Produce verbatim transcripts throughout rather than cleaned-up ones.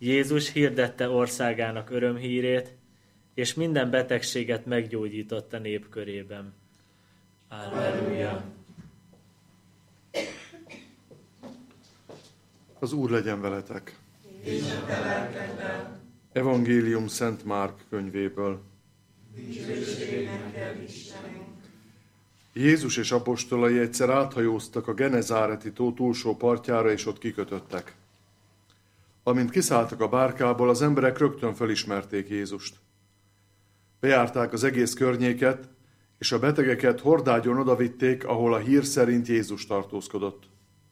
Jézus hirdette országának örömhírét, és minden betegséget meggyógyított a nép körében. Halleluja! Az Úr legyen veletek! És a te lelkeddel. Evangélium Szent Márk könyvéből. Dicsőség neked, Istenünk! Jézus és apostolai egyszer áthajóztak a Genezáreti tó túlsó partjára, és ott kikötöttek. Amint kiszálltak a bárkából, az emberek rögtön felismerték Jézust. Bejárták az egész környéket, és a betegeket hordágyon odavitték, ahol a hír szerint Jézus tartózkodott.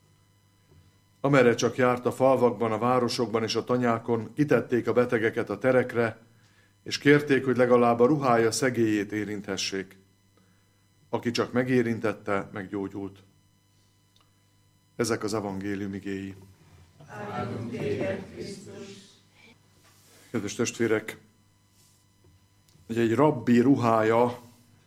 Amerre csak járt, a falvakban, a városokban és a tanyákon, kitették a betegeket a terekre, és kérték, hogy legalább a ruhája szegélyét érinthessék. Aki csak megérintette, meggyógyult. Ezek az evangélium igéi. Áldunk téged, Krisztus! Kedves testvérek, egy rabbi ruhája,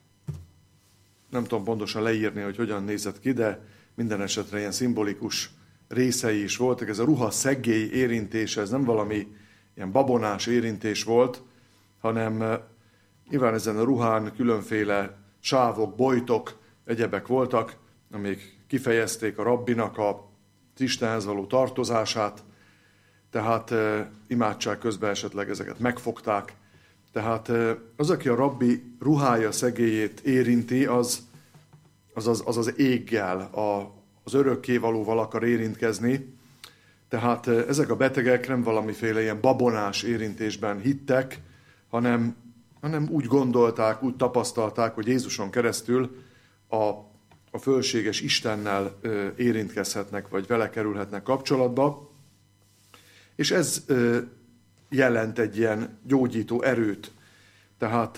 nem tudom pontosan leírni, hogy hogyan nézett ki, de minden esetre ilyen szimbolikus részei is voltak. Ez a ruha szegély érintése, ez nem valami ilyen babonás érintés volt, hanem nyilván ezen a ruhán különféle sávok, bojtok, egyebek voltak, amik kifejezték a rabbinak a Istenhez való tartozását, tehát e, imádság közben esetleg ezeket megfogták. Tehát e, az, aki a rabbi ruhája szegélyét érinti, az az, az, az, az éggel, a, az örökkévalóval akar érintkezni. Tehát e, ezek a betegek nem valamiféle ilyen babonás érintésben hittek, hanem, hanem úgy gondolták, úgy tapasztalták, hogy Jézuson keresztül a a fölséges Istennel érintkezhetnek, vagy vele kerülhetnek kapcsolatba. És ez jelent egy ilyen gyógyító erőt. Tehát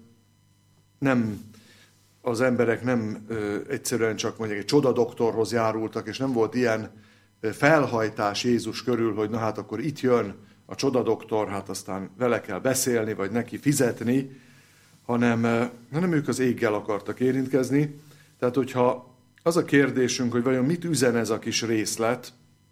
nem, az emberek nem egyszerűen csak mondjuk egy csodadoktorhoz járultak, és nem volt ilyen felhajtás Jézus körül, hogy na hát akkor itt jön a csodadoktor, hát aztán vele kell beszélni, vagy neki fizetni, hanem, hanem ők az éggel akartak érintkezni. Tehát, hogyha az a kérdésünk, hogy vajon mit üzen ez a kis részlet,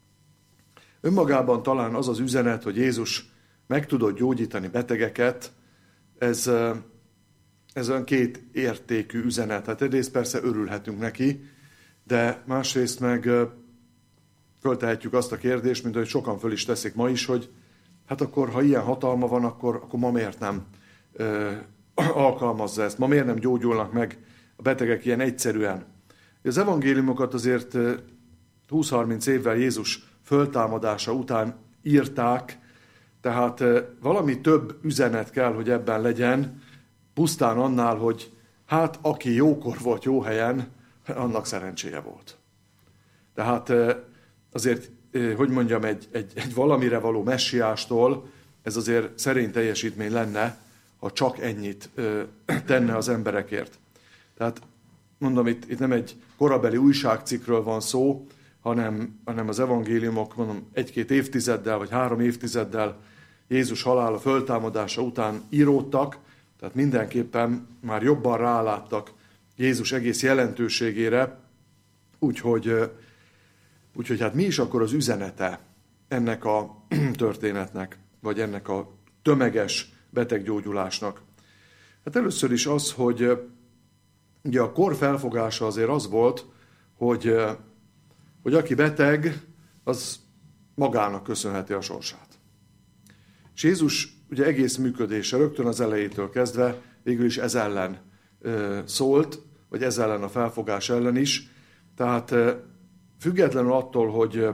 önmagában talán az az üzenet, hogy Jézus meg tudott gyógyítani betegeket, ez, ez olyan két értékű üzenet. Hát egyrészt persze örülhetünk neki, de másrészt meg föltehetjük azt a kérdést, mint hogy sokan föl is teszik ma is, hogy hát akkor, ha ilyen hatalma van, akkor, akkor ma miért nem ö, alkalmazza ezt, ma miért nem gyógyulnak meg a betegek ilyen egyszerűen. Az evangéliumokat azért húsz-harminc évvel Jézus föltámadása után írták, tehát valami több üzenet kell, hogy ebben legyen, pusztán annál, hogy hát aki jókor volt jó helyen, annak szerencséje volt. Tehát azért, hogy mondjam, egy, egy, egy valamire való messiástól ez azért szerény teljesítmény lenne, ha csak ennyit tenne az emberekért. Tehát mondom, itt, itt nem egy korabeli újságcikkről van szó, hanem, hanem az evangéliumok, mondom, egy-két évtizeddel, vagy három évtizeddel Jézus halála föltámadása után íródtak, tehát mindenképpen már jobban ráláttak Jézus egész jelentőségére, úgyhogy, úgyhogy hát mi is akkor az üzenete ennek a történetnek, vagy ennek a tömeges beteggyógyulásnak? Hát először is az, hogy ugye a kor felfogása azért az volt, hogy, hogy aki beteg, az magának köszönheti a sorsát. És Jézus ugye egész működése rögtön az elejétől kezdve végül is ez ellen szólt, vagy ez ellen a felfogás ellen is. Tehát függetlenül attól, hogy,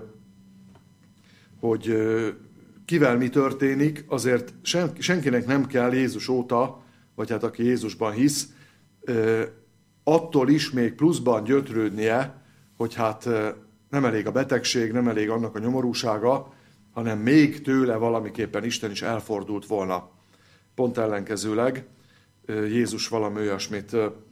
hogy kivel mi történik, azért senkinek nem kell Jézus óta, vagy hát aki Jézusban hisz, attól is még pluszban gyötrődnie, hogy hát nem elég a betegség, nem elég annak a nyomorúsága, hanem még tőle valamiképpen Isten is elfordult volna. Pont ellenkezőleg Jézus valami olyasmit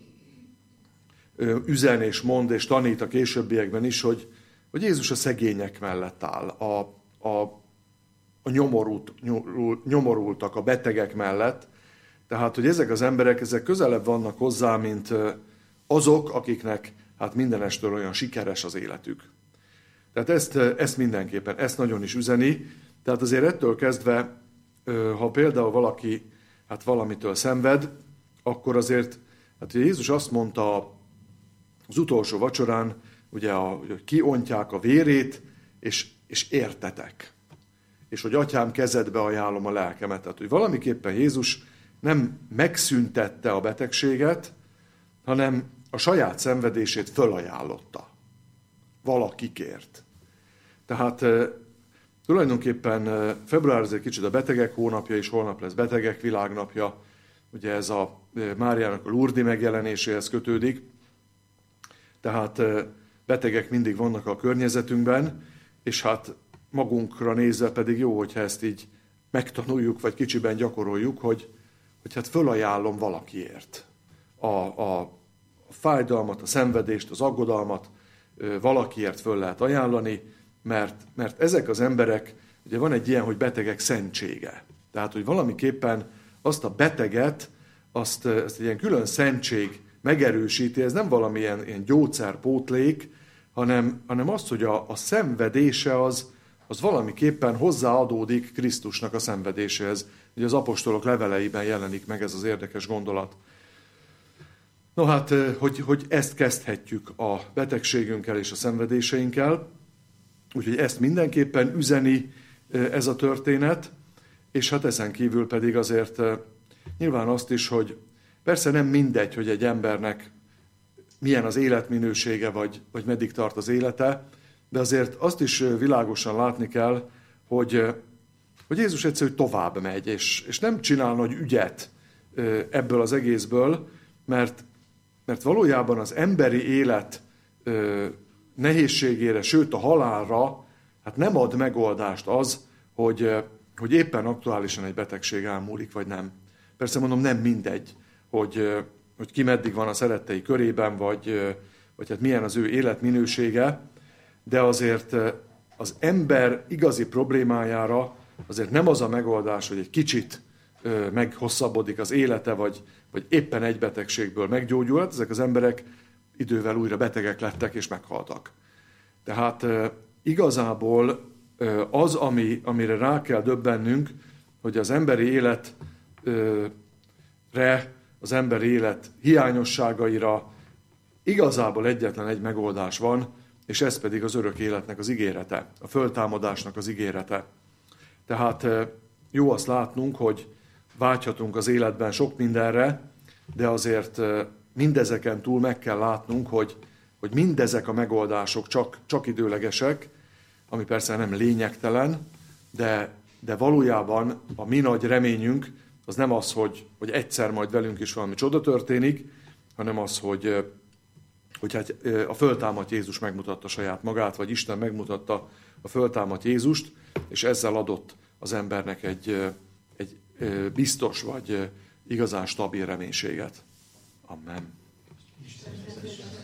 üzen és mond és tanít a későbbiekben is, hogy, hogy Jézus a szegények mellett áll, a, a, a nyomorult, nyomorultak, a betegek mellett. Tehát, hogy ezek az emberek, ezek közelebb vannak hozzá, mint azok, akiknek hát mindenestől olyan sikeres az életük. Tehát ezt, ezt mindenképpen, ezt nagyon is üzeni, Tehát azért ettől kezdve, ha például valaki hát valamitől szenved, akkor azért, hát ugye Jézus azt mondta az utolsó vacsorán, ugye, a, hogy kiontják a vérét, és, és értetek. És hogy atyám, kezedbe ajánlom a lelkemet. Tehát, hogy valamiképpen Jézus nem megszüntette a betegséget, hanem a saját szenvedését fölajánlotta. Valakikért. Tehát tulajdonképpen február az egy kicsit a betegek hónapja, és holnap lesz betegek világnapja. Ugye ez a Máriának a Lurdi megjelenéséhez kötődik. Tehát betegek mindig vannak a környezetünkben, és hát magunkra nézve pedig jó, hogyha ezt így megtanuljuk, vagy kicsiben gyakoroljuk, hogy, hogy hát fölajánlom valakiért. A, a, a fájdalmat, a szenvedést, az aggodalmat valakiért föl lehet ajánlani, mert, mert ezek az emberek, ugye van egy ilyen, hogy betegek szentsége. Tehát, hogy valamiképpen azt a beteget, azt, azt egy ilyen külön szentség megerősíti, ez nem valamilyen ilyen gyógyszerpótlék, hanem, hanem az, hogy a, a szenvedése az, az valamiképpen hozzáadódik Krisztusnak a szenvedéséhez. Ugye az apostolok leveleiben jelenik meg ez az érdekes gondolat. No hát, hogy, hogy ezt kezdhetjük a betegségünkkel és a szenvedéseinkkel, úgyhogy ezt mindenképpen üzeni ez a történet, és hát ezen kívül pedig azért nyilván azt is, hogy persze nem mindegy, hogy egy embernek milyen az életminősége, vagy, vagy meddig tart az élete, de azért azt is világosan látni kell, hogy, hogy Jézus egyszerűen tovább megy, és, és nem csinál nagy ügyet ebből az egészből, mert, mert valójában az emberi élet nehézségére, sőt a halálra, hát nem ad megoldást az, hogy, hogy éppen aktuálisan egy betegség elmúlik, vagy nem. Persze mondom, nem mindegy, hogy, hogy ki meddig van a szerettei körében, vagy, vagy hát milyen az ő életminősége, de azért az ember igazi problémájára azért nem az a megoldás, hogy egy kicsit meghosszabbodik az élete, vagy, vagy éppen egy betegségből meggyógyul. Hát ezek az emberek idővel újra betegek lettek és meghaltak. Tehát igazából az, ami, amire rá kell döbbennünk, hogy az emberi életre, az emberi élet hiányosságaira igazából egyetlen egy megoldás van, és ez pedig az örök életnek az ígérete, a föltámadásnak az ígérete. Tehát jó azt látnunk, hogy vágyhatunk az életben sok mindenre, de azért mindezeken túl meg kell látnunk, hogy, hogy mindezek a megoldások csak, csak időlegesek, ami persze nem lényegtelen, de, de valójában a mi nagy reményünk az nem az, hogy, hogy egyszer majd velünk is valami csoda történik, hanem az, hogy, hogy hát a föltámadt Jézus megmutatta saját magát, vagy Isten megmutatta a föltámadt Jézust, és ezzel adott az embernek egy, egy biztos, vagy igazán stabil reménységet. Amen.